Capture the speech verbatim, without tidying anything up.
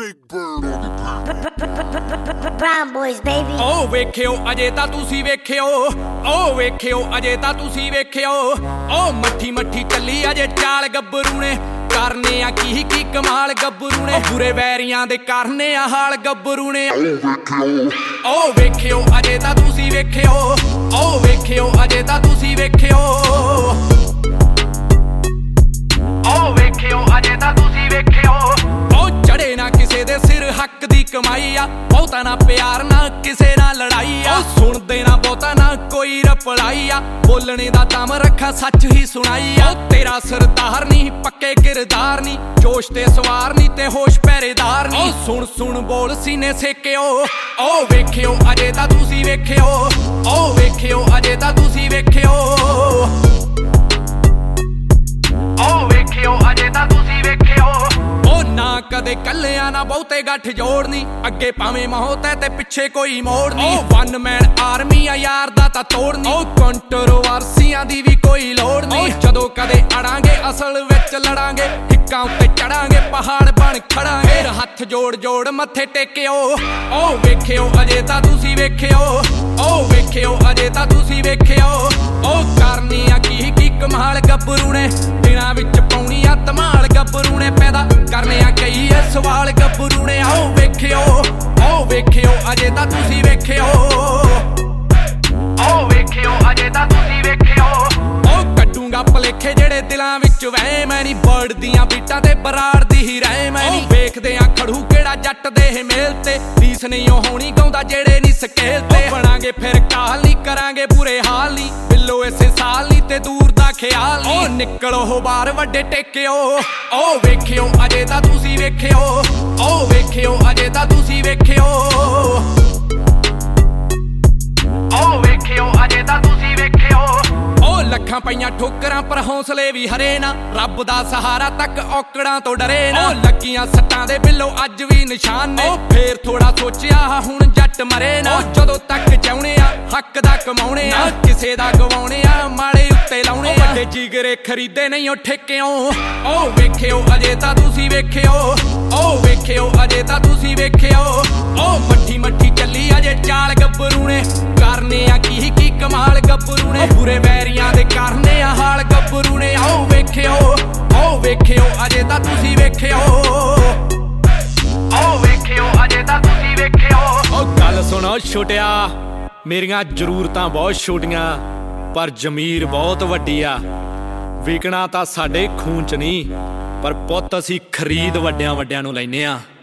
Brown boys, baby. ਓ ਵੇਖਿਓ ਅਜੇ ਤਾਂ ਤੁਸੀਂ ਵੇਖਿਓ, ਓ ਵੇਖਿਓ ਅਜੇ ਤਾਂ ਤੁਸੀਂ ਵੇਖਿਓ, ਓ ਮੱਠੀ ਮੱਠੀ ਚੱਲੀ ਅਜੇ ਚਾਲ ਗੱਭਰੂ ਨੇ, ਕਰਨੇ ਆ ਕੀ ਕੀ ਕਮਾਲ ਗੱਭਰੂ ਨੇ, ਬੁਰੇ ਵੈਰੀਆਂ ਦੇ ਕਰਨੇ ਆ ਹਾਲ ਗੱਭਰੂ ਨੇ। ਓ ਵੇਖਿਓ ਅਜੇ ਤਾਂ ਤੁਸੀਂ ਵੇਖਿਓ, ਓ ਵੇਖਿਓ ਅਜੇ ਤਾਂ ਤੁਸੀਂ ਵੇਖਿਓ, ਓ ਵੇਖਿਓ ਅਜੇ ਤਾਂ ਤੁਸੀਂ ਵੇਖਿਓ। ਓ ਚੜੇ ਨਾ ਕਿਸੇ ਦੇ ਸਿਰ ਹੱਕ ਦੀ ਕਮਾਈ ਆ, ਬਹੁਤਾ ਨਾ ਪਿਆਰ ਨਾ ਕਿਸੇ ਨਾਲ ਲੜਾਈ ਆ, ਸੁਣਦੇ ਨਾ ਬਹੁਤਾ ਨਾ ਕੋਈ ਰਪੜਾਈ ਆ, ਬੋਲਣੇ ਦਾ ਦਮ ਰੱਖਾਂ ਸੱਚ ਹੀ ਸੁਣਾਈ ਆ। ਤੇਰਾ ਸਰਦਾਰ ਨਹੀਂ ਪੱਕੇ ਕਿਰਦਾਰ ਨਹੀਂ, ਜੋਸ਼ ਤੇ ਸਵਾਰ ਨਹੀਂ ਤੇ ਹੋਸ਼ ਪਹਿਰੇਦਾਰ ਨਹੀਂ, ਸੁਣ ਸੁਣ ਬੋਲ ਸੀਨੇ ਸੇਕਿਓ। ਓ ਵੇਖਿਓ ਅਜੇ ਤਾਂ ਤੁਸੀਂ ਵੇਖਿਓ, ਓ ਵੇਖਿਓ ਅਜੇ ਤਾਂ ਤੁਸੀਂ ਵੇਖਿਓ, ਓ ਵੇਖਿਓ ਅਜੇ ਤਾਂ ਤੁਸੀਂ ਵੇਖਿਓ। ਓ ਨਾ ਕਦੇ ਕੱਲਿਆਂ ਨਾ ਬਹੁਤੇ ਗੱਠ ਜੋੜਨੀ, ਅੱਗੇ ਭਾਵੇਂ ਮੌਤ ਹੈ ਤੇ ਪਿੱਛੇ ਕੋਈ ਮੋੜ ਨਹੀਂ, ਓ ਵਨ ਮੈਨ ਆਰਮੀ ਆ ਯਾਰ ਦਾ ਤਾਂ ਤੋੜਨੀ, ਓ ਕੰਟਰੋਵਰਸੀਆਂ ਦੀ ਵੀ ਕੋਈ ਲੋੜ ਨਹੀਂ, ਜਦੋਂ ਕਦੇ ਅੜਾਂਗੇ ਅਸਲ ਵਿੱਚ ਲੜਾਂਗੇ, ਹਿੱਕਾਂ ਉੱਤੇ ਚੜਾਂਗੇ ਪਹਾੜ ਬਣ ਖੜਾਂਗੇ, ਹੱਥ ਜੋੜ ਜੋੜ ਮੱਥੇ ਟੇਕਿਓ। ਓ ਵੇਖਿਓ ਅਜੇ ਤਾਂ ਤੁਸੀਂ ਵੇਖਿਓ, ਓ ਵੇਖਿਓ ਅਜੇ ਤਾਂ ਤੁਸੀਂ ਵੇਖਿਓ, ਓ ਕਰਨੀ ਆ ਕੀ ਕੀ ਕਮਾਲ ਗੱਭਰੂ ਨੇ, ਦਿਨਾਂ ਵਿੱਚ ਪਾਉਣੀ ਆ ਧਮਾਲ ਗੱਭਰੂ ਨੇ, ਪੈਦਾ ਕਰਨੇ ਆ ਕਈ ਐ ਸਵਾਲ ਗੱਭਰੂ ਨੇ। ਆਓ ਵੇਖਿਓ, ਓ ਵੇਖਿਓ ਅਜੇ ਤਾਂ ਤੁਸੀਂ ਵੇਖਿਓ, ਓ ਵੇਖਿਓ ਅਜੇ ਤਾਂ ਤੁਸੀਂ ਵੇਖਿਓ। ਓ ਕੱਢੂਗਾ ਭਲੇਖੇ ਜਿਹੜੇ ਦਿਲਾਂ ਵਿੱਚ ਵਹਿ, ਮੈਂ ਨੀ ਬਰਡ ਦੀਆਂ ਬੀਟਾਂ ਤੇ ਬਰਾੜ ਦੀ ਹੀ ਰਹਿ, ਮੈਂ ਨੀ ਵੇਖਦੇ ਆ ਖੜੂ ਕਿਹੜਾ ਜੱਟ ਦੇ ਮੇਲ ਤੇ, ਰੀਸ ਨਹੀਂ ਉਹ ਹੋਣੀ ਗਾਉਂਦਾ ਜਿਹੜੇ ਨੀ ਸਕੇਲ ਤੇ, ਬਣਾਂਗੇ ਫਿਰ ਕਾਲ ਨੀ ਕਰਾਂਗੇ ਬੁਰੇ ਹਾਲ ਨੀ, ਬਿੱਲੋ ਇਸੇ ਸਾਲ ਨੀ ਤੇ ਦੂਰ ਦਾ ਖਿਆਲ ਨੀ, ਓ ਨਿਕਲੋ ਹੋ ਬਾਹਰ ਵੱਡੇ ਟੇਕਿਓ। ਓ ਵੇਖਿਓ ਅਜੇ ਤਾਂ ਤੁਸੀਂ ਵੇਖਿਓ, ਓ ਵੇਖਿਓ ਅਜੇ ਤਾਂ ਤੁਸੀਂ ਵੇਖਿਓ, ਓ ਵੇਖਿਓ ਅਜੇ ਤਾਂ ਤੁਸੀਂ ਵੇਖਿਓ। ਓ ਲੱਖਾਂ ਪਈਆਂ ਠੋਕਰਾਂ ਪਰ ਹੌਸਲੇ ਵੀ ਹਰੇ ਨਾ, ਰੱਬ ਦਾ ਸਹਾਰਾ ਤੱਕ ਔਕੜਾਂ ਤੋਂ ਡਰੇ ਨਾ, ਓ ਲੱਗੀਆਂ ਸੱਟਾਂ ਦੇ ਬਿੱਲੋ ਅੱਜ ਵੀ ਨਿਸ਼ਾਨ ਨੇ, ਓ ਫੇਰ ਥੋੜਾ ਸੋਚਿਆ ਹੁਣ ਜੱਟ ਮਰੇ ਨਾ, ਜਦੋਂ ਤੱਕ ਚਾਹੁੰਦੇ ਆ ਹੱਕ ਦਾ ਕਮਾਉਣੇ ਆ, ਕਿਸੇ ਦਾ ਗਵਾਉਣੇ ਆ ਮਾੜੇ ਉੱਤੇ ਲਾਉਣੇ ਆ, ਵੱਡੇ ਜਿਗਰੇ ਖਰੀਦੇ ਨਹੀਂ ਉਹ ਠੇਕਿਓ। ਓ ਵੇਖਿਓ ਅਜੇ ਤਾਂ ਤੁਸੀਂ ਵੇਖਿਓ, ਓ ਵੇਖਿਓ ਅਜੇ ਤਾਂ ਤੁਸੀਂ ਵੇਖਿਓ, ਓ ਮੱਠੀ ਮੱਠੀ ਚੱਲੀ ਅਜੇ ਚਾਲ ਗੱਭਰੂ ਨੇ, ਕਰਨੇ ਆ ਕੀ ਕੀ ਕਮਾਲ ਗੱਭਰੂ ਨੇ, ਬੁਰੇ ਵੈਰੀਆਂ ਦੇ ਕਰਨੇ ਆ ਹਾਲ ਗੱਭਰੂ ਨੇ। ਆਓ ਵੇਖਿਓ, ਓ ਵੇਖਿਓ ਅਜੇ ਤਾਂ ਤੁਸੀਂ ਵੇਖਿਓ, ਓ ਵੇਖਿਓ ਅਜੇ ਤਾਂ ਤੁਸੀਂ ਵੇਖਿਓ। ਓ ਗੱਲ ਸੁਣੋ ਛੋਟਿਆ, ਮੇਰੀਆਂ ਜ਼ਰੂਰਤਾਂ ਬਹੁਤ ਛੋਟੀਆਂ ਪਰ ਜ਼ਮੀਰ ਬਹੁਤ ਵੱਡੀ ਆ, ਵਿਕਣਾ ਤਾਂ ਸਾਡੇ ਖੂਨ ਚ ਨਹੀਂ, ਪਰ ਪੁੱਤ ਅਸੀਂ ਖਰੀਦ ਵੱਡਿਆਂ ਵੱਡਿਆਂ ਨੂੰ ਲੈਨੇ ਆ।